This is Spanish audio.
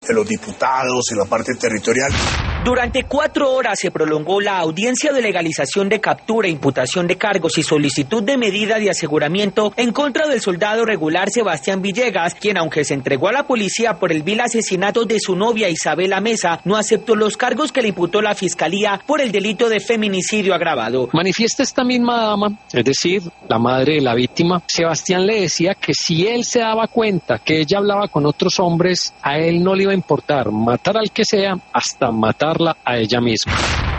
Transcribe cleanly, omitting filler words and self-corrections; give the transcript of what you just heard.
de los diputados y la parte territorial. Durante 4 horas se prolongó la audiencia de legalización de captura, imputación de cargos y solicitud de medida de aseguramiento en contra del soldado regular Sebastián Villegas, quien, aunque se entregó a la policía por el vil asesinato de su novia Isabela Mesa, no aceptó los cargos que le imputó la Fiscalía por el delito de feminicidio agravado. Manifiesta esta misma dama, es decir, la madre de la víctima, Sebastián le decía que si él se daba cuenta que ella hablaba con otros hombres, a él no le iba a importar matar al que sea hasta matarla a ella misma.